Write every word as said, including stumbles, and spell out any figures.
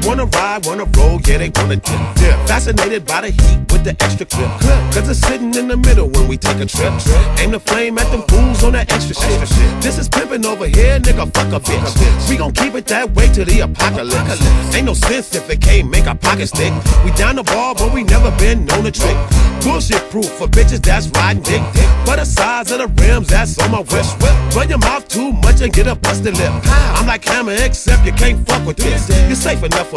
wanna ride, wanna roll, yeah, they wanna dip, dip. Fascinated by the heat with the extra clip, cause it's sitting in the middle when we take a trip. Aim the flame at them fools on that extra shit. This is pimpin' over here, nigga, fuck a bitch. We gon' keep it that way till the apocalypse. Ain't no sense if it can't make our pockets thick. We down the ball, but we never been known to trick. Bullshit proof for bitches that's riding dick. But the size of the rims that's on my wrist. Run your mouth too much and get a busted lip. I'm like Hammer, except you can't fuck with this. You're safe enough for